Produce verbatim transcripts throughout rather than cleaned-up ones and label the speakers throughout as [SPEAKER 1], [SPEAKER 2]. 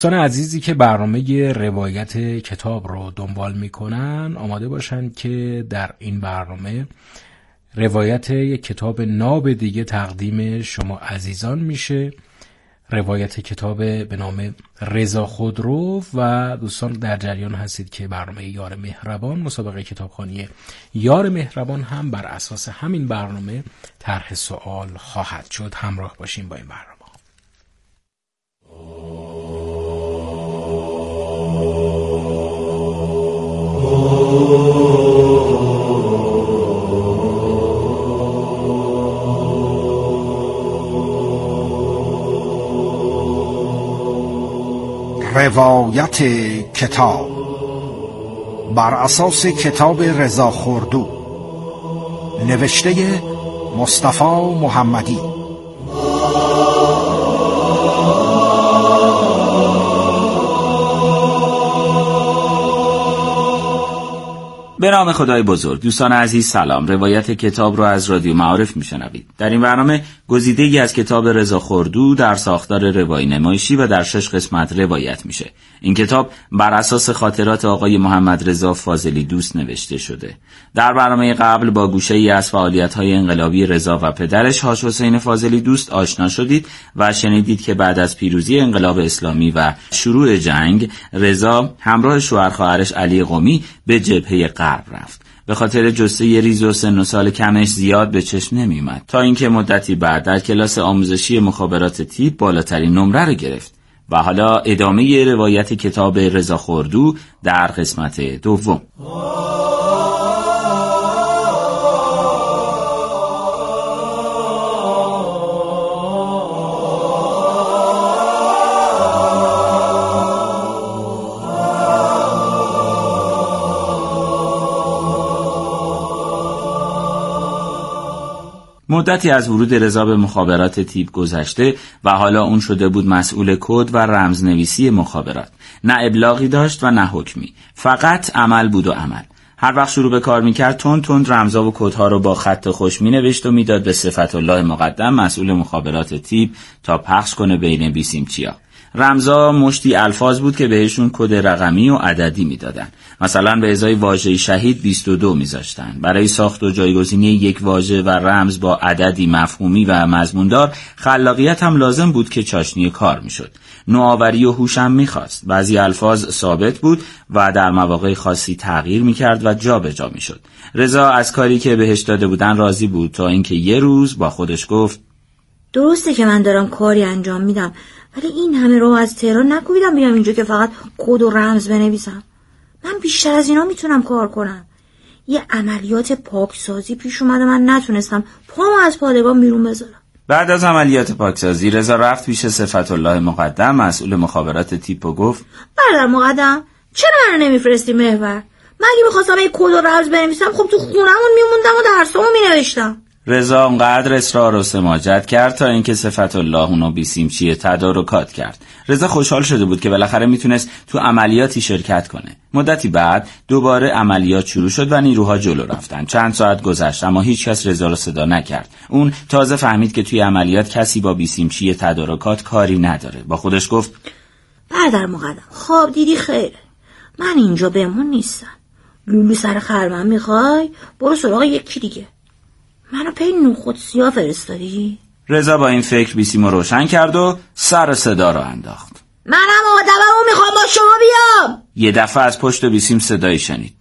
[SPEAKER 1] دوستان عزیزی که برنامه روایت کتاب رو دنبال میکنن آماده باشن که در این برنامه روایت یک کتاب ناب دیگه تقدیم شما عزیزان میشه. روایت کتاب به نام رضا خودرو و دوستان در جریان هستید که برنامه یار مهربان، مسابقه کتابخوانی یار مهربان هم بر اساس همین برنامه طرح سوال خواهد شد. همراه باشیم با این برنامه.
[SPEAKER 2] روایت کتاب بر اساس کتاب رضا خودرو، نوشته مصطفی محمدی.
[SPEAKER 3] به نام خدای بزرگ. دوستان عزیز سلام. روایت کتاب رو از رادیو معارف میشنوید. در این برنامه گزیده‌ای از کتاب رضا خودرو در ساختار روایی نمایشی و در شش قسمت روایت میشه. این کتاب بر اساس خاطرات آقای محمد رضا فاضلی دوست نوشته شده. در برنامه قبل با گوشه‌ای از فعالیت‌های انقلابی رضا و پدرش حاج حسین فاضلی دوست آشنا شدید و شنیدید که بعد از پیروزی انقلاب اسلامی و شروع جنگ، رضا همراه شوهر خواهرش علی قمی به جبهه غرب رفت. به خاطر جثه ریز و سن و سال کمش زیاد به چشم نمی اومد تا اینکه مدتی بعد در کلاس آموزشی مخابرات تیپ بالاترین نمره رو گرفت. و حالا ادامه روایت کتاب رضا خودرو در قسمت دوم. مدتی از ورود رضا به مخابرات تیپ گذشته و حالا اون شده بود مسئول کد و رمزنویسی مخابرات. نه ابلاغی داشت و نه حکمی، فقط عمل بود و عمل. هر وقت شروع به کار میکرد تند تند رمزا و کدها رو با خط خوش مینوشت و میداد به صفت الله مقدم مسئول مخابرات تیپ تا پخش کنه بین بیسیمچیا. رمزا مشتی الفاظ بود که بهشون کد رقمی و عددی میدادن. مثلا به ازای واژه شهید بیست و دو میذاشتن. برای ساخت و جایگزینی یک واژه و رمز با عددی مفهومی و مضموندار خلاقیت هم لازم بود که چاشنی کار میشد. نوآوری و هوش هم میخواست. بعضی الفاظ ثابت بود و در مواقع خاصی تغییر میکرد و جا به جا میشد. رضا از کاری که بهش داده بودن راضی بود تا اینکه یه روز با خودش گفت
[SPEAKER 4] درسته که من دارم کاری انجام میدم، ولی این همه رو از تهران نکوبیدم بیام اینجا که فقط کد و رمز بنویسم. من بیشتر از اینا میتونم کار کنم. یه عملیات پاکسازی پیش اومده، من نتونستم پامو از پادگان بیرون بذارم.
[SPEAKER 3] بعد از عملیات پاکسازی رضا رفت پیش صفت الله مقدم مسئول مخابرات تیپ و گفت
[SPEAKER 4] برادر مقدم، چرا منو نمیفرستی محور؟ من اگه میخواستم یه کد و رمز بنویسم خب تو خونمون میموندم و درسامو مینوشتم.
[SPEAKER 3] رضا اونقدر اصرار و سماجت کرد تا اینکه صفت الله اونو بیسیمچی تدارکات کرد. رضا خوشحال شده بود که بالاخره میتونست تو عملیاتی شرکت کنه. مدتی بعد دوباره عملیات شروع شد و نیروها جلو رفتن. چند ساعت گذشت اما هیچ کس رضا رو صدا نکرد. اون تازه فهمید که توی عملیات کسی با بیسیمچی تدارکات کاری نداره. با خودش گفت
[SPEAKER 4] برادر مقدم، خواب دیدی خیره. من اینجا بمون نیستم. لولو سر خرمن میخوای؟ برو سراغ یکی دیگه. منو پی نخود سیاه فرستادی؟
[SPEAKER 3] رضا با این فکر بیسیمو روشن کرد و سر صدا رو انداخت.
[SPEAKER 4] منم آدممو میخوام با شما بیام.
[SPEAKER 3] یه دفعه از پشت بیسیم صدایی شنید.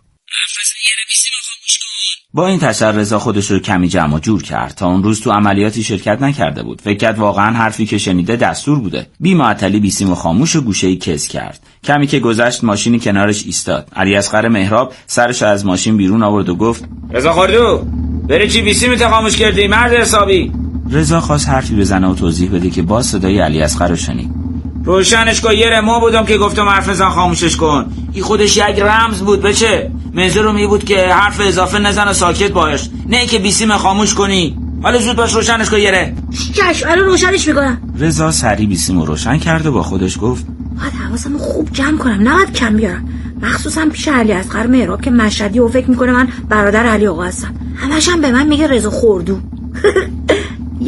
[SPEAKER 3] با این تشر رضا خودش رو کمی جمع و جور کرد. تا اون روز تو عملیاتی شرکت نکرده بود. فکر کرد واقعا حرفی که شنیده دستور بوده. بی معطلی بیسیمو خاموش و گوشه‌ای کز کرد. کمی که گذشت ماشینی کنارش ایستاد. علی اصغر مهراب سرش از ماشین بیرون آورد و گفت
[SPEAKER 5] رضا خودرو، بری چی بیسیمت خاموش کردی مرد حسابی؟
[SPEAKER 3] رضا خواست حرفی بزنه و توضیح بده که باز صدای علی اصغر رو شنید.
[SPEAKER 5] روشنش کن، یه رما بودم که گفتم حرف نزن خاموشش کن. این خودش یک رمز بود بچه. منظورم این بود که حرف اضافه نزن و ساکت باش، نه که بیسیم خاموش کنی. حالا زود باش روشنش کن یه.
[SPEAKER 4] چشم، الان روشنش میکنم.
[SPEAKER 3] رضا سری بیسیمو روشن کرد و با خودش گفت
[SPEAKER 4] باید حواسمو خوب جمع کنم، نباید کم بیارم، مخصوصا پیش علی اصغر مهراب که مشهدی و فکر میکنه من برادر علی آقا هستم. همش هم به من میگه رضا خودرو.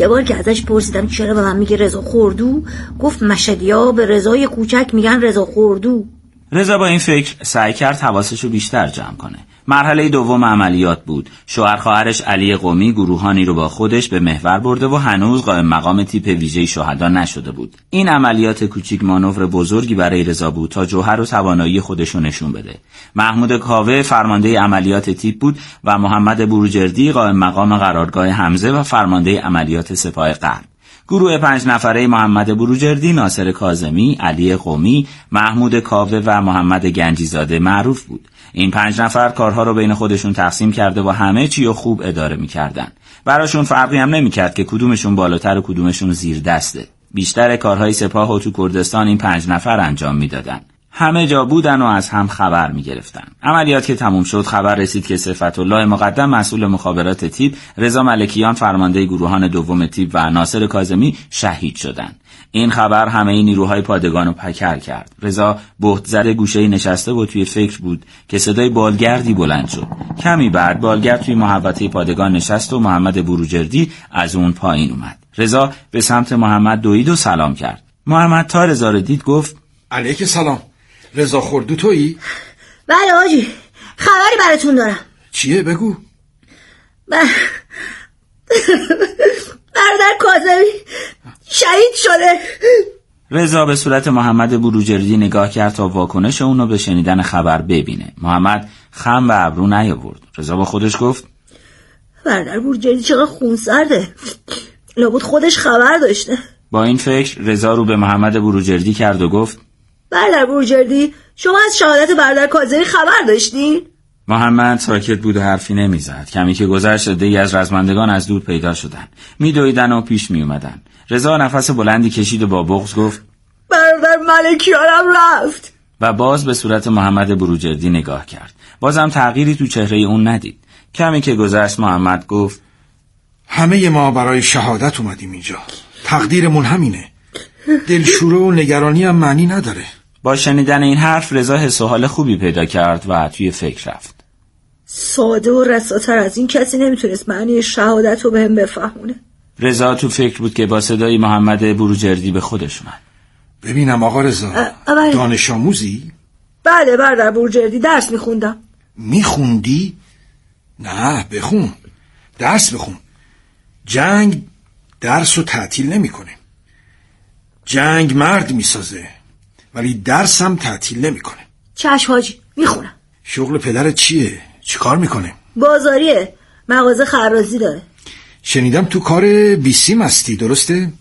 [SPEAKER 4] یه بار که ازش پرسیدم چرا به من میگه رضا خردو، گفت مشهدی‌ها به رضای کوچک میگن رضا خردو.
[SPEAKER 3] رضا با این فکر سعی کرد حواسشو بیشتر جمع کنه. مرحله دوم عملیات بود. شوهر خواهرش علی قمی گروهانی رو با خودش به محور برده و هنوز قائم مقام تیپ ویژه شهدا نشده بود. این عملیات کوچیک مانور بزرگی برای رضا بود تا جوهر و توانایی خودش رو نشون بده. محمود کاوه فرمانده عملیات تیپ بود و محمد بروجردی قائم مقام قرارگاه حمزه و فرمانده عملیات سپاه غرب. گروه پنج نفره محمد بروجردی، ناصر کاظمی، علی قمی، محمود کاوه و محمد گنجیزاده معروف بود. این پنج نفر کارها رو بین خودشون تقسیم کرده و همه چی رو خوب اداره می‌کردن. براشون فرقی هم نمی‌کرد که کدومشون بالاتر و کدومشون زیر دسته. بیشتر کارهای سپاه و تو کردستان این پنج نفر انجام میدادن. همه جا بودن و از هم خبر می‌گرفتن. عملیات که تموم شد خبر رسید که صفت الله مقدم مسئول مخابرات تیپ، رضا ملکیان فرمانده گروهان دوم تیپ و ناصر کاظمی شهید شدند. این خبر همه این نیروهای پادگان رو پکر کرد. رضا بهت زده گوشه‌ای نشسته و توی فکر بود که صدای بالگردی بلند شد. کمی بعد بالگرد توی محوطه پادگان نشست و محمد بروجردی از اون پایین اومد. رضا به سمت محمد دوید و سلام کرد. محمد تا رضا رو دید گفت
[SPEAKER 2] علیک سلام. رضا خردو تویی؟
[SPEAKER 4] بله حاجی، خبری براتون دارم.
[SPEAKER 2] چیه بگو؟
[SPEAKER 4] بر... برادر کاظمی شهید شده.
[SPEAKER 3] رضا به صورت محمد بروجردی نگاه کرد تا واکنش اونو به شنیدن خبر ببینه. محمد خم به ابرو نیاورد. رضا با خودش گفت
[SPEAKER 4] برادر بروجردی چقدر خونسرده، لابد خودش خبر داشته.
[SPEAKER 3] با این فکر رضا رو به محمد بروجردی کرد و گفت
[SPEAKER 4] برادر بروجردی شما از شهادت برادر کاظمی خبر داشتین؟
[SPEAKER 3] محمد ساکت بود و حرفی نمیزد. کمی که گذشت عده‌ای از رزمندگان از دور پیدا شدن، میدویدن و پیش میومدن. رضا نفس بلندی کشید و با بغض گفت
[SPEAKER 4] برادر ملکیانم رفت.
[SPEAKER 3] و باز به صورت محمد بروجردی نگاه کرد. بازم تغییری تو چهره اون ندید. کمی که گذشت محمد گفت
[SPEAKER 2] همه ما برای شهادت اومدیم اینجا. تقدیرمون همینه. دلشوره و نگرانی هم معنی نداره.
[SPEAKER 3] با شنیدن این حرف رضا حس و حال خوبی پیدا کرد و توی فکر رفت.
[SPEAKER 4] ساده و رساتر از این کسی نمیتونست معنی شهادت رو بهم بفهمونه.
[SPEAKER 3] رضا تو فکر بود که با صدای محمد بروجردی به خودش اومد.
[SPEAKER 2] ببینم آقا رضا، دانش آموزی؟
[SPEAKER 4] بله برادر بروجردی، درس میخوندم.
[SPEAKER 2] میخوندی؟ نه بخون، درس بخون. جنگ درس رو تعطیل نمیکنه. جنگ مرد میسازه ولی درس هم تعطیل نمیکنه.
[SPEAKER 4] چشم حاجی، میخونم.
[SPEAKER 2] شغل پدرت چیه؟ چی کار میکنه؟
[SPEAKER 4] بازاریه، مغازه خرازی داره.
[SPEAKER 2] شنیدم تو کار بیسیم هستی، درسته؟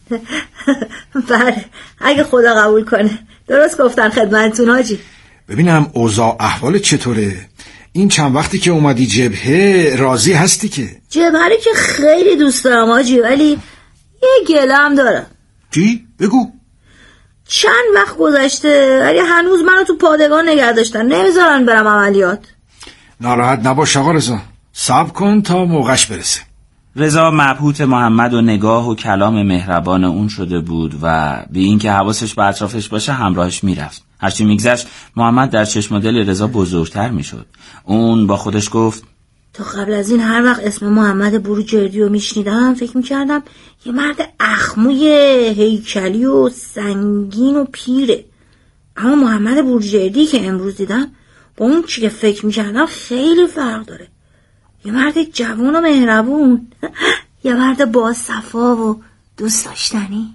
[SPEAKER 4] بله، اگه خدا قبول کنه. درست گفتن خدمتتون حاجی.
[SPEAKER 2] ببینم اوضاع احوال چطوره؟ این چند وقتی که اومدی جبهه راضی هستی که؟
[SPEAKER 4] جبهه که خیلی دوست دارم حاجی، ولی یه گله هم دارم.
[SPEAKER 2] چی؟ بگو.
[SPEAKER 4] چند وقت گذشته ولی هنوز منو تو پادگان نگه داشتن، نمیذارن برم عملیات.
[SPEAKER 2] ناراحت نباش آقا رضا، صبر کن تا موقعش برسه.
[SPEAKER 3] رضا مبهوت محمد و نگاه و کلام مهربان اون شده بود و به این که حواسش به اطرافش باشه همراهش میرفت. هرچی میگذشت محمد در چشم و دل رضا بزرگتر میشد. اون با خودش گفت
[SPEAKER 4] تا قبل از این هر وقت اسم محمد بروجردی رو میشنیدم فکر میکردم یه مرد اخموی هیکلی و سنگین و پیره، اما محمد بروجردی که امروز دیدم با اون چی که فکر میکردم خیلی فرق داره. یه مرد جوان و مهربون، یه مرد با صفا و دوست داشتنی.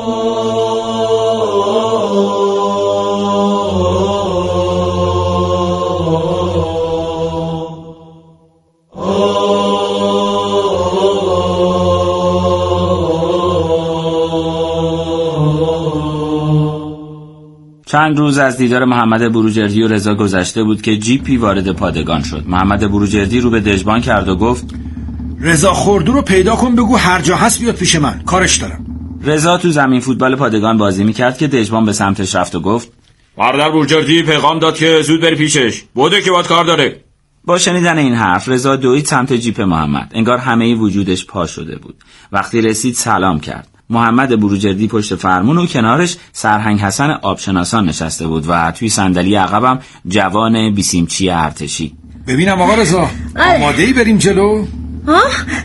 [SPEAKER 3] چند روز از دیدار محمد بروجردی و رضا گذشته بود که جیپی وارد پادگان شد. محمد بروجردی رو به دژبان کرد و گفت
[SPEAKER 2] رضا خردو رو پیدا کن، بگو هر جا هست بیاد پیش من، کارش دارم.
[SPEAKER 3] رضا تو زمین فوتبال پادگان بازی میکرد که دژبان به سمتش رفت و گفت
[SPEAKER 5] برادر بروجردی پیغام داد که زود بری پیشش، بوده که باید کار داره.
[SPEAKER 3] با شنیدن این حرف رضا دوید سمت جیپ محمد. انگار همه وجودش پا شده بود. وقتی رسید سلام کرد. محمد بروجردی پشت فرمون و کنارش سرهنگ حسن آبشناسان نشسته بود و توی صندلی عقبم جوان بیسیمچی ارتشی.
[SPEAKER 2] ببینم آقا رضا، آماده ای بریم جلو؟
[SPEAKER 4] ها؟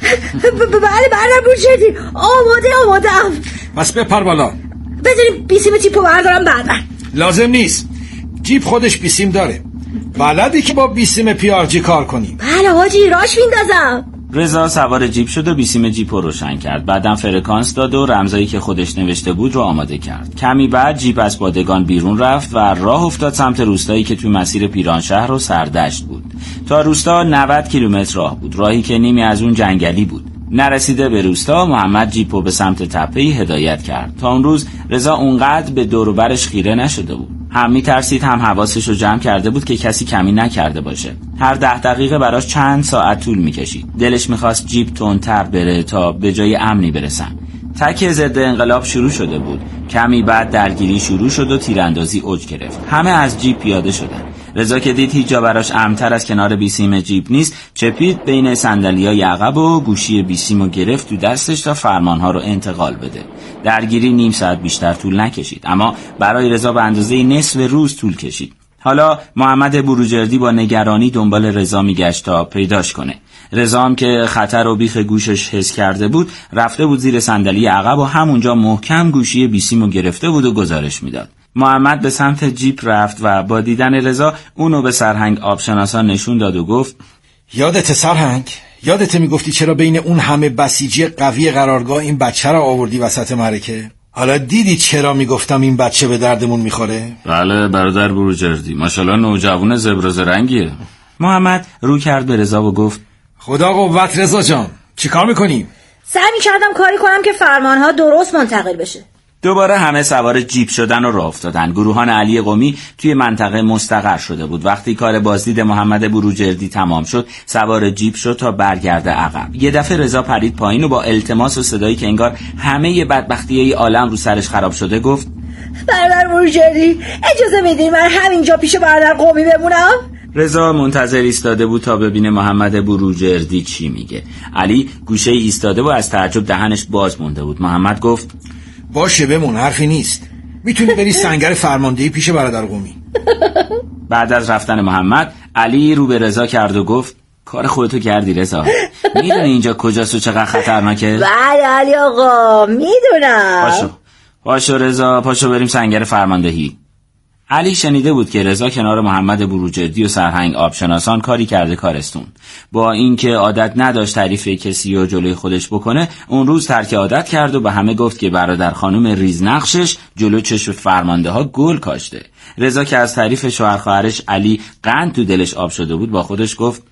[SPEAKER 4] بله بردار بروجردی، آماده آمادم.
[SPEAKER 2] بس بپر بالا.
[SPEAKER 4] بذاریم بیسیم جیپو بردارم بعدا.
[SPEAKER 2] لازم نیست، جیپ خودش بیسیم داره. بلدی که با بیسیم پی آر جی کار کنی؟
[SPEAKER 4] بله حاجی، راش میندازم.
[SPEAKER 3] رضا سوار جیپ شد و بیسیم جیپ رو روشن کرد. بعدم فرکانس داد و رمزایی که خودش نوشته بود رو آماده کرد. کمی بعد جیپ از بادگان بیرون رفت و راه افتاد سمت روستایی که توی مسیر پیرانشهر و سردشت بود. تا روستا نود کیلومتر راه بود، راهی که نیمی از اون جنگلی بود. نرسیده به روستا، محمد جیپو به سمت تپه‌ای هدایت کرد. تا اون روز رضا اونقدر به دور و برش خیره نشده بود. هم می‌ترسید هم حواسش رو جمع کرده بود که کسی کمی نکرده باشه. هر ده دقیقه براش چند ساعت طول می‌کشید. دلش می‌خواست جیپ تندتر بره تا به جای امنی برسن. تک ضد انقلاب شروع شده بود. کمی بعد درگیری شروع شد و تیراندازی اوج گرفت. همه از جیپ پیاده شدن. رضا که دید هیچ جا براش امن‌تر از کنار بیسیم جیپ نیست، چپید بین صندلی‌های عقب و گوشی بیسیمو گرفت تو دستش تا فرمان‌ها رو انتقال بده. درگیری نیم ساعت بیشتر طول نکشید، اما برای رضا به اندازه نصف روز طول کشید. حالا محمد بروجردی با نگرانی دنبال رضا میگشت تا پیداش کنه. رضا هم که خطر و بیخ گوشش حس کرده بود، رفته بود زیر صندلی عقب و همونجا محکم گوشی بیسیمو گرفته بود و گزارش میداد. محمد به سمت جیپ رفت و با دیدن رضا اونو به سرهنگ آبشناسان نشون داد و گفت:
[SPEAKER 2] یادت سرهنگ؟ یادت میگفتی چرا بین اون همه بسیجی قوی قرارگاه این بچه را آوردی وسط معرکه؟ حالا دیدی چرا میگفتم این بچه به دردمون میخوره؟
[SPEAKER 3] بله برادر بروجردی، ماشاءالله نوجوان زبر رنگیه. محمد رو کرد به رضا و گفت:
[SPEAKER 2] خدا قوت رضا جان، چی کار میکنیم؟
[SPEAKER 4] سعی میکردم کاری کنم که فرمانها درست منتقل بشه.
[SPEAKER 3] دوباره همه سوار جیپ شدن و راه افتادن. گروهان علی قمی توی منطقه مستقر شده بود. وقتی کار بازدید محمد بروجردی تمام شد، سوار جیپ شد تا برگرده عقب. یه دفعه رضا پرید پایین و با التماس و صدایی که انگار همه بدبختیای عالم رو سرش خراب شده گفت:
[SPEAKER 4] برادر بروجردی، اجازه میدین من همینجا پیش برادر قمی بمونم؟
[SPEAKER 3] رضا منتظر ایستاده بود تا ببینه محمد بروجردی چی میگه. علی گوشه ایستاده و از تعجب دهنش باز مونده بود. محمد گفت:
[SPEAKER 2] باشه بمون، حرفی نیست. میتونی بری سنگر فرماندهی پیش برادر قمی.
[SPEAKER 3] بعد از رفتن محمد، علی رو به رضا کرد و گفت: کار خودتو کردی رضا. میدونی اینجا کجاست و چقدر خطرناکه؟
[SPEAKER 4] بله علی آقا میدونم.
[SPEAKER 3] پاشو پاشو رضا، پاشو بریم سنگر فرماندهی. علی شنیده بود که رضا کنار محمد بروجردی و سرهنگ آبشناسان کاری کرده کارستون. با اینکه عادت نداشت تعریف کسی و جلوی خودش بکنه، اون روز ترک عادت کرد و به همه گفت که برادر خانم ریزنقشش جلو چشم فرمانده ها گل کاشته. رضا که از تعریف شوهر خواهرش علی قند تو دلش آب شده بود، با خودش گفت: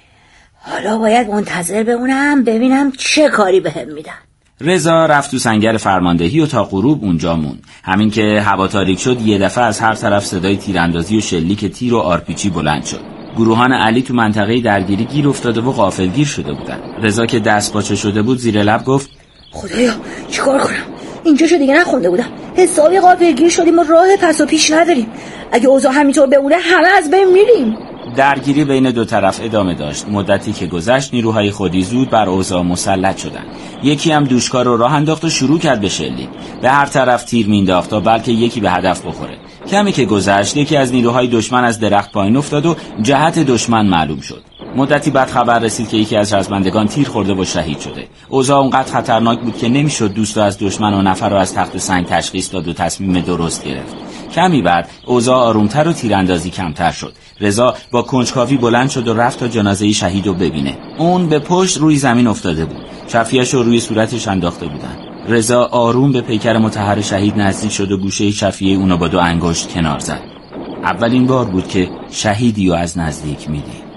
[SPEAKER 4] حالا باید منتظر بمونم ببینم چه کاری بهم میدن.
[SPEAKER 3] رضا رفت تو سنگر فرماندهی و تا غروب اونجا موند. همین که هوا تاریک شد، یه دفعه از هر طرف صدای تیراندازی و شلیک تیر و آرپیچی بلند شد. گروهان علی تو منطقه درگیری گیر افتاده و غافلگیر شده بودن. رضا که دست باچه شده بود زیر لب گفت:
[SPEAKER 4] خدایا چیکار کنم؟ اینجا شو دیگه نخونده بودم. حسابی غافلگیر شدیم و راه پس و پیش نداریم. اگه اوضاع همینطور بمونه همه از بین میریم.
[SPEAKER 3] درگیری بین دو طرف ادامه داشت. مدتی که گذشت، نیروهای خودی زود بر اوضاع مسلط شدند. یکی هم دوشکار رو راه انداخت و شروع کرد به شلیک. به هر طرف تیر مینداخت تا بلکه یکی به هدف بخوره. کمی که گذشت، یکی از نیروهای دشمن از درخت پایین افتاد و جهت دشمن معلوم شد. مدتی بعد خبر رسید که یکی از رزمندگان تیر خورده و شهید شده. اوضاع اونقدر خطرناک بود که نمیشد دوست از دشمن و نفر رو از تخت سنگ تشخیص داد و تصمیم درست گرفت. کمی بعد اوضاع آرومتر و تیراندازی کمتر شد. رضا با کنجکاوی بلند شد و رفت تا جنازه شهید رو ببینه. اون به پشت روی زمین افتاده بود. شفیه‌اش رو روی صورتش انداخته بودن. رضا آروم به پیکر مطهر شهید نزدیک شد و گوشه شفیه اونو با دو انگشت کنار زد. اولین بار بود که شهیدی رو از نزدیک میدید.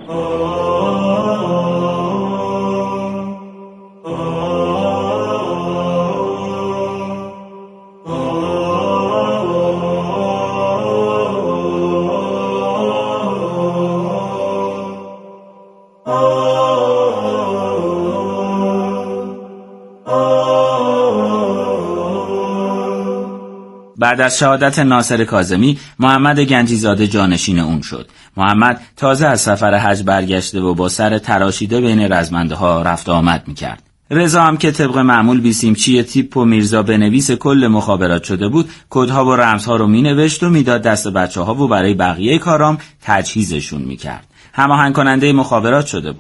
[SPEAKER 3] بعد از شهادت ناصر کاظمی، محمد گنجیزاده جانشین اون شد. محمد تازه از سفر حج برگشته و با سر تراشیده بین رزمنده ها رفت آمد میکرد. رضا هم که طبق معمول بیسیمچی تیپ و میرزا بنویس کل مخابرات شده بود، کدها و رمزها رو مینوشت و میداد دست بچه ها و برای بقیه کارام تجهیزشون میکرد. هماهنگ کننده مخابرات شده بود.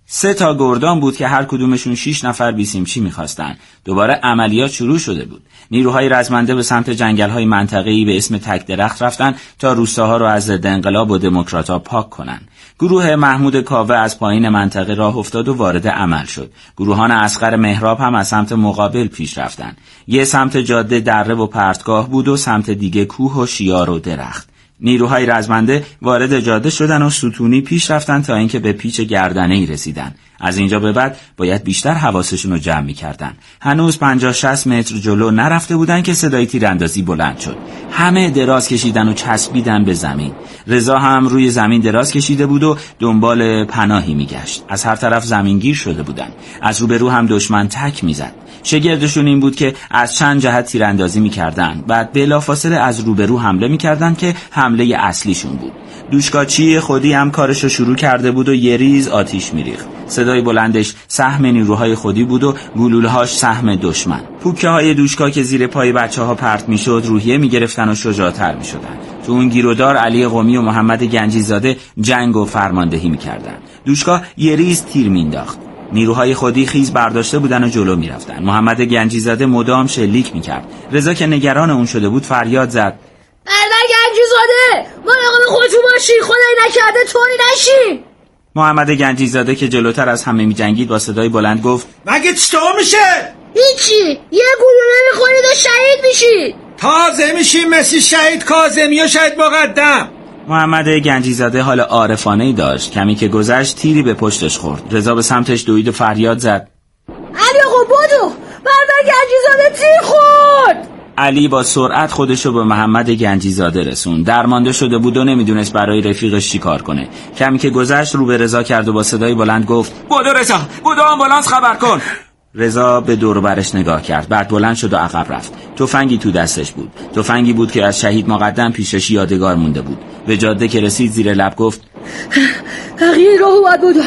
[SPEAKER 3] سه تا گردان بود که هر کدومشون شش نفر بیسیمچی می‌خواستن. دوباره عملیات شروع شده بود. نیروهای رزمنده به سمت جنگل‌های منطقه‌ای به اسم تک درخت رفتن تا روستاها رو از ضد انقلاب و دموکرات‌ها پاک کنن. گروه محمود کاوه از پایین منطقه راه افتاد و وارد عمل شد. گروهان اصغر مهراب هم از سمت مقابل پیش رفتن. یه سمت جاده دره و پرتگاه بود و سمت دیگه کوه و شیار و درخت. نیروهای رزمنده وارد جاده شدن و ستونی پیش رفتن تا اینکه به پیچ گردنه‌ای رسیدن. از اینجا به بعد باید بیشتر حواسشون رو جمع می‌کردن. هنوز پنجاه شصت متر جلو نرفته بودن که صدای تیراندازی بلند شد. همه دراز کشیدن و چسبیدن به زمین. رضا هم روی زمین دراز کشیده بود و دنبال پناهی می‌گشت. از هر طرف زمینگیر شده بودن. از روبرو هم دشمن تک می‌زد. شگردشون این بود که از چند جهت تیراندازی می‌کردن. بعد بلافاصله از روبرو حمله می‌کردن که حمله اصلیشون بود. دوشکاچی خودی هم کارشو شروع کرده بود و یه ریز آتیش می‌ریخت. صدای بلندش سهم نیروهای خودی بود و گلوله‌هاش سهم دشمن. پوکه‌های دوشکا که زیر پای بچه‌ها پرت می‌شد روحیه می‌گرفتن و شجاع‌تر می‌شدن. تو اون گیرودار علی قمی و محمد گنجیزاده جنگ و فرماندهی می‌کردن. دوشکا یه ریز تیر می‌انداخت. نیروهای خودی خیز برداشته بودن و جلو می‌رفتن. محمد گنجیزاده مدام شلیک می‌کرد. رضا که نگران اون شده بود فریاد زد:
[SPEAKER 4] برادر گنجیزاده، مراقب خودتون باشی، خدای نکرده طوری نشی.
[SPEAKER 3] محمد گنجیزاده که جلوتر از همه می‌جنگید با صدای بلند گفت:
[SPEAKER 2] مگه چطور میشه؟
[SPEAKER 4] هیچی، یه گلوله می‌خورید و شهید میشید.
[SPEAKER 2] تازه میشیم مثل شهید کاظمی و شهید مقدم.
[SPEAKER 3] محمد گنجیزاده حال عارفانه‌ای داشت. کمی که گذشت تیری به پشتش خورد. رضا به سمتش دوید و فریاد زد:
[SPEAKER 4] علی آقا بدو، برادر گنجیزاده تیر خورد.
[SPEAKER 3] علی با سرعت خودشو به محمد گنجیزاده رسون. درمانده شده بود و نمیدونست برای رفیقش چی کار کنه. کمی که گذشت رو به رضا کرد و با صدای بلند گفت:
[SPEAKER 5] بودو رضا، بودو آمبولانس خبر کن.
[SPEAKER 3] رضا به دور و برش نگاه کرد. بعد بلند شد و عقب رفت. تفنگی تو دستش بود. تفنگی بود که از شهید مقدم پیشش یادگار مونده بود. به جاده که رسید زیر لب گفت:
[SPEAKER 4] بقیه راهو باید بودو.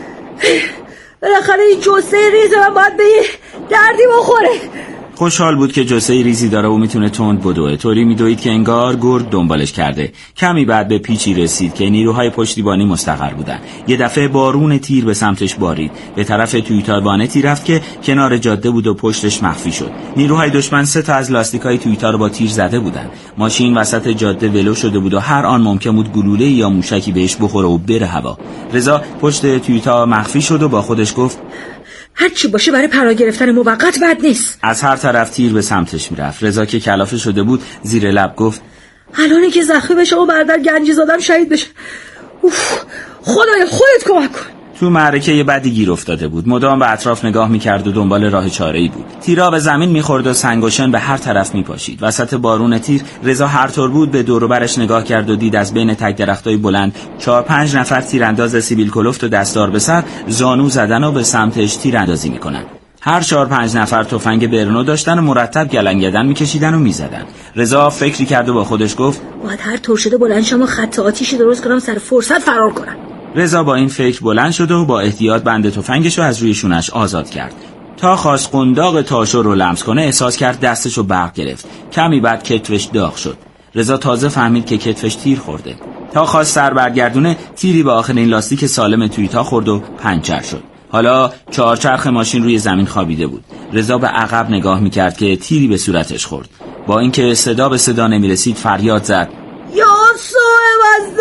[SPEAKER 4] بالاخره این جثه ریز من باید به یه دردی بخوره.
[SPEAKER 3] خوشحال بود که جثه ریزی داره و میتونه تند بدوه. طوری میدوید که انگار گرد دنبالش کرده. کمی بعد به پیچی رسید که نیروهای پشتیبانی مستقر بودن. یه دفعه بارون تیر به سمتش بارید. به طرف تویوتا وانتی رفت که کنار جاده بود و پشتش مخفی شد. نیروهای دشمن سه تا از لاستیکای تویوتا رو با تیر زده بودن. ماشین وسط جاده ولو شده بود و هر آن ممکن بود گلوله یا موشکی بهش بخوره و بره هوا. رضا پشت تویوتا مخفی شد و با خودش گفت:
[SPEAKER 4] هر چی باشه برای پرا گرفتن موقت بد نیست.
[SPEAKER 3] از هر طرف تیر به سمتش میرفت. رضا که کلافه شده بود زیر لب گفت:
[SPEAKER 4] الانی که زخمی بشه و برادر گنجیزادم شهید بشه، اوف، خدای خودت کمک کن.
[SPEAKER 3] تو معرکه یه بدی گیر افتاده بود. مدام به اطراف نگاه میکرد و دنبال راه چاره‌ای بود. تیرا به زمین میخورد و سنگوشن به هر طرف میپاشید. وسط بارون تیر رضا هر طور بود به دور و برش نگاه کرد و دید از بین تک درختای بلند چهار پنج نفر تیرانداز سیبیل کلفت و دستار به سر زانو زدن و به سمتش تیراندازی میکنن. هر چهار پنج نفر تفنگ برنو داشتن و مرتب گلنگدن میکشیدن و میزدن. رضا فکری کرد و با خودش گفت:
[SPEAKER 4] باید هر طور شده بلند شم و خط آتیشی درست کنم سر فرصت فرار کنم.
[SPEAKER 3] رضا با این فکر بلند شد و با احتیاط بند تفنگش رو از روی شونش آزاد کرد. تا خواست قنداق تاشو رو لمس کنه احساس کرد دستش رو برق گرفت. کمی بعد کتفش داغ شد. رضا تازه فهمید که کتفش تیر خورده. تا خواست سر برگردونه تیری به آخرین لاستیک سالم تویوتا خورد و پنچر شد. حالا چهارچرخ ماشین روی زمین خوابیده بود. رضا به عقب نگاه میکرد که تیری به صورتش خورد. با اینکه صدا به صدا نمیرسید فریاد زد:
[SPEAKER 4] یا صاحب از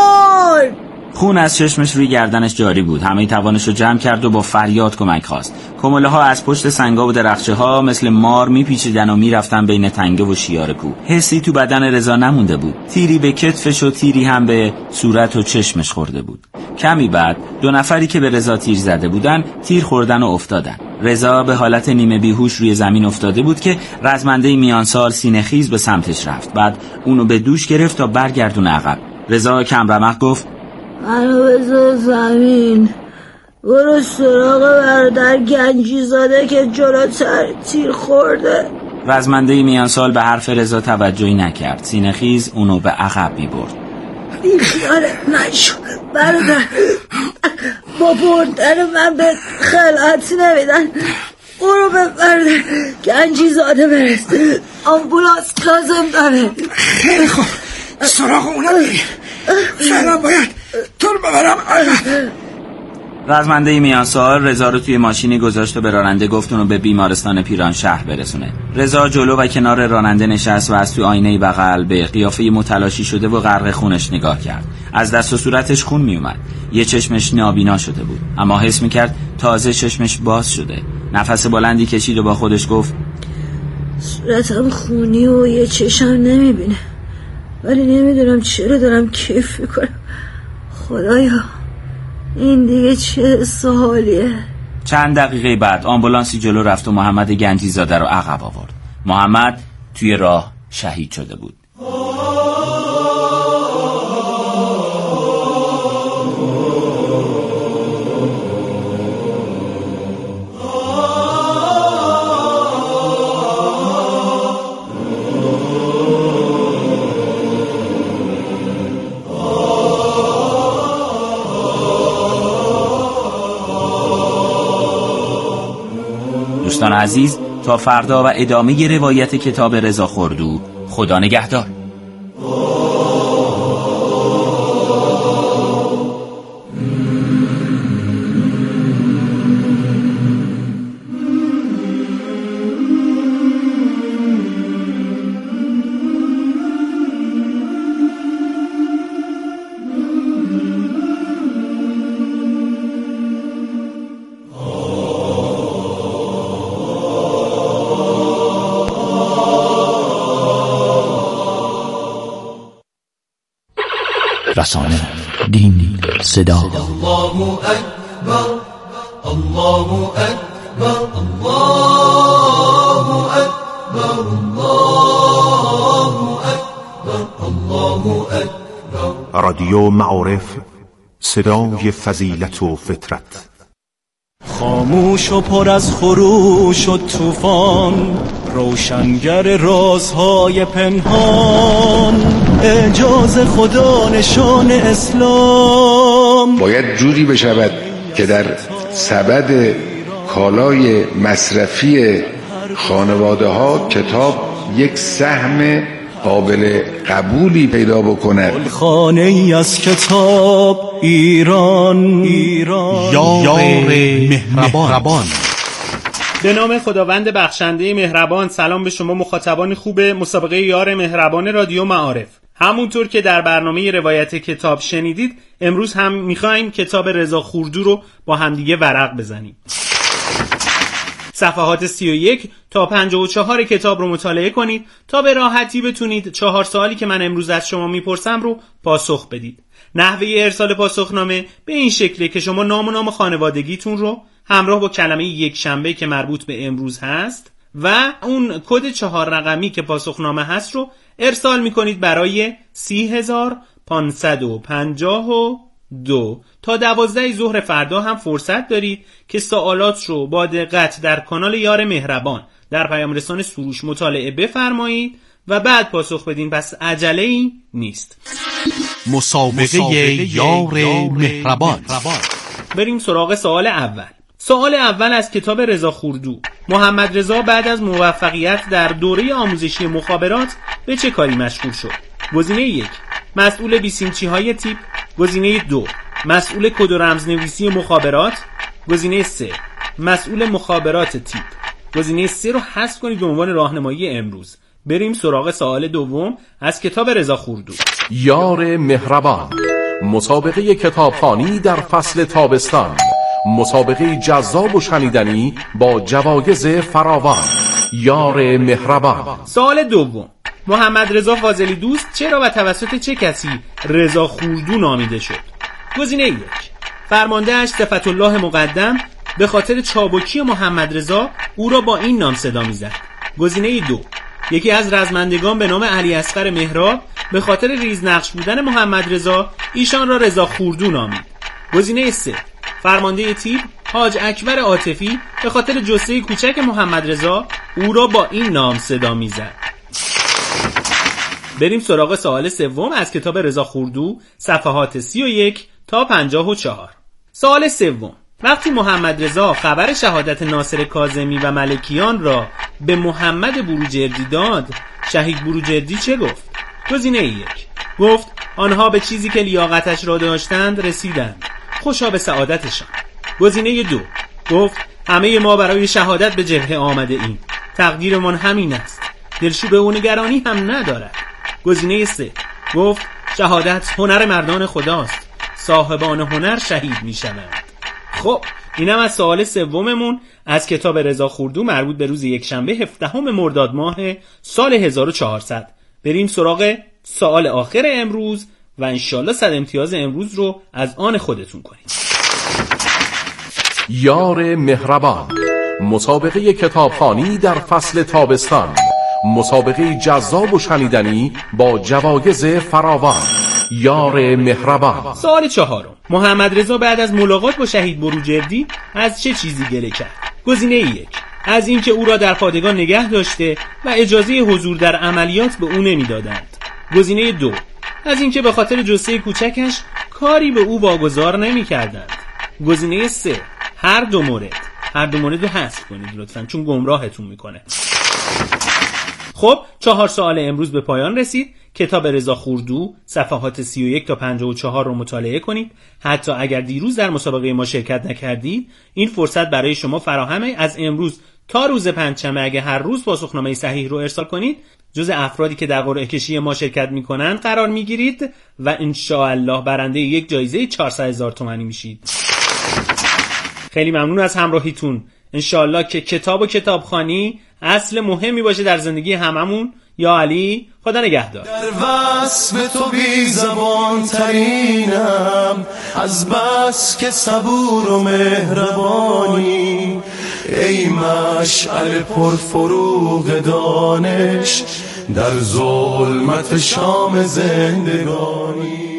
[SPEAKER 4] زمان!
[SPEAKER 3] خون از چشمش روی گردنش جاری بود. همه توانش رو جمع کرد و با فریاد کمک خواست. کموله ها از پشت سنگا و درخچه ها مثل مار میپیچیدن و میرفتن بین تنگه و شیار کوه. حسی تو بدن رضا نمونده بود. تیری به کتفش و تیری هم به صورت و چشمش خورده بود. کمی بعد دو نفری که به رضا تیر زده بودن تیر خوردن و افتادن. رضا به حالت نیمه بیهوش روی زمین افتاده بود که رزمنده میانسال سینه‌خیز به سمتش رفت. بعد اونو به دوش گرفت تا برگردونه عقب. رضا کم رمق گفت:
[SPEAKER 4] منو بذار زمین، برو سراغ برادر گنجیزاده که جلوتر تیر خورده.
[SPEAKER 3] رزمنده میانسال به حرف رضا توجهی نکرد. سینه‌خیز اونو به عقب می‌برد.
[SPEAKER 4] این خیاله نشو برادر، با بردن من به خلعت نمیدن. برو به برادر گنجیزاده برس، آمبولانس لازم داره.
[SPEAKER 2] خیلی خوب، سراغ اونا بریم. شاید باید تو رو ببرم.
[SPEAKER 3] رزمنده میان سال رضا رو توی ماشینی گذاشت و به راننده گفت اونو به بیمارستان پیران شهر برسونه. رضا جلو و کنار راننده نشست و از توی آینه بغل به قیافه متلاشی شده و غرق خونش نگاه کرد. از دست و صورتش خون می اومد. یه چشمش نابینا شده بود، اما حس میکرد تازه چشمش باز شده. نفس بلندی کشید و با خودش گفت
[SPEAKER 4] صورتم خونی و یه چشم نمیبینه، ولی نمیدونم چرا دارم کیف میکنم. خدایا این دیگه چه سوالیه.
[SPEAKER 3] چند دقیقه بعد آمبولانسی جلو رفت و محمد گنجی زاده رو عقب آورد. محمد توی راه شهید شده بود. دوستان عزیز، تا فردا و ادامه روایت کتاب رضا خردو. خدا نگهدار.
[SPEAKER 6] رسانه، دین، صدا.
[SPEAKER 7] الله اکبر، الله اکبر، الله اکبر، الله اکبر، الله اکبر.
[SPEAKER 8] رادیو معارف، صدای فضیلت و فطرت.
[SPEAKER 9] خاموش و پر از خروش و طوفان، روشنگر رازهای پنهان، اعجاز خدا نشان اسلام.
[SPEAKER 10] باید جوری بشود که در سبد کالای مصرفی خانواده ها کتاب یک سهم قابل قبولی پیدا بکند.
[SPEAKER 9] خانه ای از کتاب ایران، ایران
[SPEAKER 6] یار مهربان.
[SPEAKER 11] به نام خداوند بخشنده مهربان. سلام به شما مخاطبان خوب مسابقه یار مهربان رادیو معارف. همونطور که در برنامه روایت کتاب شنیدید، امروز هم میخوایم کتاب رضا خردو رو با همدیگه ورق بزنیم. صفحات سی و یک تا پنجاه و چهار کتاب رو مطالعه کنید تا به راحتی بتونید چهار سوالی که من امروز از شما میپرسم رو پاسخ بدید. نحوه ارسال پاسخنامه به این شکله که شما نام و نام خانوادگیتون رو همراه با کلمه یک شنبه که مربوط به امروز هست و اون کد چهار رقمی که پاسخنامه هست رو ارسال میکنید برای سی هزار پانصد و پنجاه و دو. تا دوازده ظهر فردا هم فرصت دارید که سوالات رو با دقت در کانال یار مهربان در پیام رسان سروش مطالعه بفرمایید و بعد پاسخ بدین، پس عجله‌ای نیست.
[SPEAKER 6] مسابقه, مسابقه یار مهربان.
[SPEAKER 11] بریم سراغ سوال اول. سوال اول از کتاب رضا خردو. محمد رضا بعد از موفقیت در دوره آموزشی مخابرات به چه کاری مشغول شد؟ گزینه یک، مسئول بیسیمچی های تیپ. گزینه دو، مسئول کد و رمزنویسی مخابرات. گزینه سه، مسئول مخابرات تیپ. گزینه سه رو حذف کنید به عنوان راهنمایی امروز. بریم سراغ سوال دوم از کتاب رضا خردو.
[SPEAKER 12] یار مهربان، مسابقه کتابخوانی در فصل تابستان، مسابقه جذاب و شنیدنی با جوایز فراوان. یار مهربان.
[SPEAKER 11] سوال دوم، محمد رضا فاضلی دوست چرا و توسط چه کسی رضا خردو نامیده شد؟ گزینه یک، فرمانده اش صفت الله مقدم به خاطر چابکی محمد رضا او را با این نام صدا می‌زد. گزینه دو، یکی از رزمندگان به نام علی اصغر مهراب به خاطر ریزنقش بودن محمد رضا ایشان را رضا خردو نامید. گزینه سه، فرمانده تیپ حاج اکبر عاطفی به خاطر جثه کوچک محمد رضا او را با این نام صدا می‌زد. بریم سراغ سوال سوم از کتاب رضا خردو، صفحات سی و یک تا پنجاه و چهار. سوال سوم، وقتی محمد رضا خبر شهادت ناصر کاظمی و ملکیان را به محمد بروجردی داد، شهید بروجردی چه گفت؟ گزینه یک، گفت آنها به چیزی که لیاقتش را داشتند رسیدند، خوشا به سعادتشان. گزینه دو گفت همه ما برای شهادت به جبهه آمده ایم، تقدیرمان همین است، دلشوب و نگرانی هم ندارد. گزینه سه گفت شهادت هنر مردان خداست، صاحبان هنر شهید می شوند. خب اینم از سوال سوممون از کتاب رضا خوردو مربوط به روز یکشنبه هفدهم مرداد ماه سال هزار و چهارصد. بریم سراغ سوال آخر امروز و انشالله صد امتیاز امروز رو از آن خودتون کنید.
[SPEAKER 12] یار مهربان، مسابقه کتابخوانی در فصل تابستان، مسابقه جذاب و شنیدنی با جوایز فراوان. یار مهربان.
[SPEAKER 11] سوال چهارم، محمد رضا بعد از ملاقات با شهید بروجردی از چه چیزی گله کرد؟ گزینه یک از اینکه او را در پادگان نگه داشته و اجازه حضور در عملیات به او نمیدادند. گزینه دو از اینکه به خاطر جثه کوچکش کاری به او واگذار نمی‌کردند. گزینه سه هر دو مورد. هر دو مورد رو حذف کنید لطفاً چون گمراهتون میکنه. خب چهار سوال امروز به پایان رسید. کتاب رضا خوردو صفحات سی و یک تا پنجاه و چهار رو مطالعه کنید. حتی اگر دیروز در مسابقه ما شرکت نکردید این فرصت برای شما فراهمه. از امروز تا روز پنجشنبه اگه هر روز پاسخنامه صحیح رو ارسال کنید جز افرادی که در قرعه کشی ما شرکت میکنند قرار میگیرید و انشاءالله برنده یک جایزه چهارصد هزار تومانی میشید. خیلی ممنون از همراهیتون. انشاءالله که کتاب و کتابخوانی اصل مهمی باشه در زندگی هممون. یا علی، خدا نگهدار.
[SPEAKER 9] در وصف تو بی زبان ترینم، از بس که صبور و مهربانی، ای مشعل پرفروغ دانش در ظلمت شام زندگانی.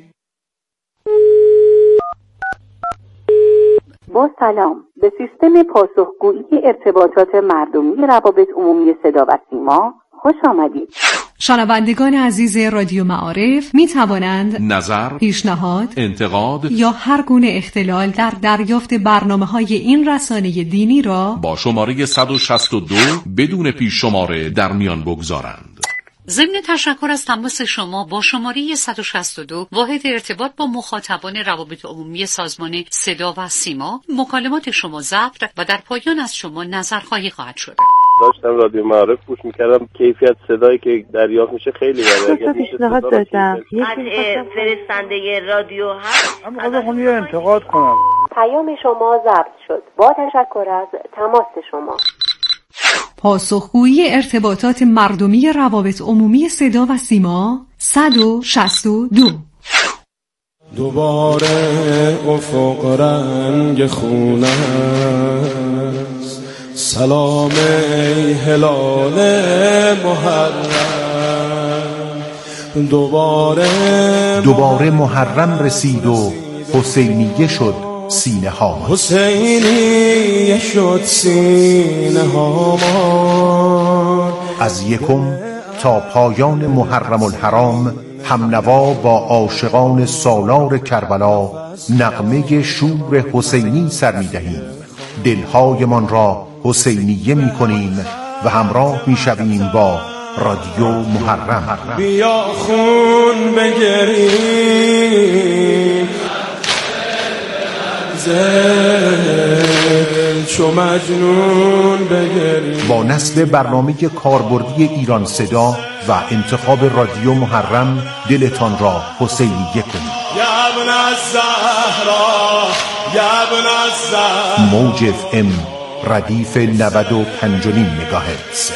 [SPEAKER 13] با سلام به سیستم پاسخگویی ارتباطات مردمی روابط عمومی صدا و سیما خوش آمدید.
[SPEAKER 14] شنوندگان عزیز رادیو معارف می توانند
[SPEAKER 12] نظر،
[SPEAKER 14] پیشنهاد،
[SPEAKER 12] انتقاد
[SPEAKER 14] یا هر گونه اختلال در دریافت برنامه‌های این رسانه دینی را
[SPEAKER 12] با شماره صد و شصت و دو بدون پیش شماره در میان بگذارند.
[SPEAKER 15] ضمن تشکر از تماس شما با شماره صد و شصت و دو واحد ارتباط با مخاطبان روابط عمومی سازمان صدا و سیما، مکالمات شما ضبط و در پایان از شما نظرخواهی خواهد شد.
[SPEAKER 16] داشتم رادیو معارف گوش میکردم، کیفیت صدایی که دریافت میشه خیلی بالاست.
[SPEAKER 17] من پیشنهاد دادم
[SPEAKER 18] قطع فرستنده رادیو هست.
[SPEAKER 17] من می‌خواستم یه انتقاد کنم.
[SPEAKER 13] پیام شما ضبط شد. با تشکر از تماس شما.
[SPEAKER 14] پاسخگویی ارتباطات مردمی روابط عمومی صدا و سیما صد و شصت و دو.
[SPEAKER 9] دوباره افق رنگ خونه است، سلام ای هلال محرم. دوباره
[SPEAKER 8] دوباره محرم رسید و حسینیه شد سینه ها،
[SPEAKER 9] حسینیه شد سینه ها.
[SPEAKER 8] از یکم تا پایان محرم الحرام همنوا با عاشقان سالار کربلا نغمه شور حسینی سر می‌دهیم. دلهایمان را حسینیه می‌کنیم و همراه می‌شویم با رادیو محرم.
[SPEAKER 9] بیا خون بگریم چو مجنون بگریم.
[SPEAKER 8] با نصب برنامه کاربردی ایران صدا و انتخاب رادیو محرم دلتان را حسینیه کنید.
[SPEAKER 9] یا ابن الزهرا یا ابن الزهرا.
[SPEAKER 8] موج اف ام ردیف نود و پنج و نیم مگاهرتز.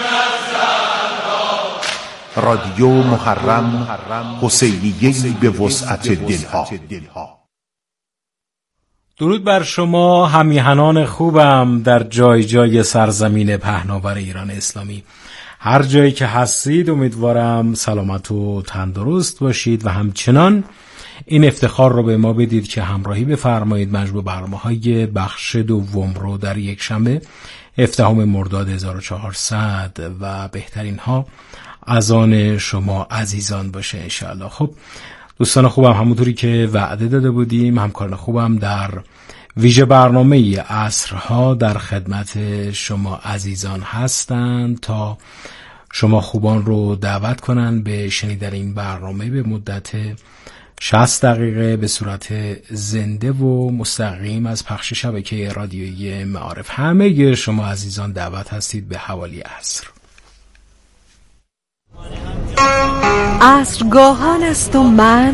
[SPEAKER 8] رادیو محرم، حسینیه‌ای به وسعت دلها.
[SPEAKER 1] درود بر شما همیهنان خوبم در جای جای سرزمین پهناور ایران اسلامی. هر جایی که هستید امیدوارم سلامت و تندرست باشید و همچنان این افتخار رو به ما بدید که همراهی بفرمایید مجموع برنامه‌های بخش دوم رو در یک شنبه هفدهم مرداد هزار و چهارصد و بهترین ها از آن شما عزیزان باشه انشاءالله. خب دوستان خوبم، همونطوری که وعده داده بودیم همکاران خوبم در ویژه برنامه عصرها در خدمت شما عزیزان هستند تا شما خوبان رو دعوت کنن به شنیدن این برنامه به مدت شصت دقیقه به صورت زنده و مستقیم از پخش شبکه رادیویی معارف. همه شما عزیزان دعوت هستید به حوالی عصر.
[SPEAKER 14] عصرگاهان است و من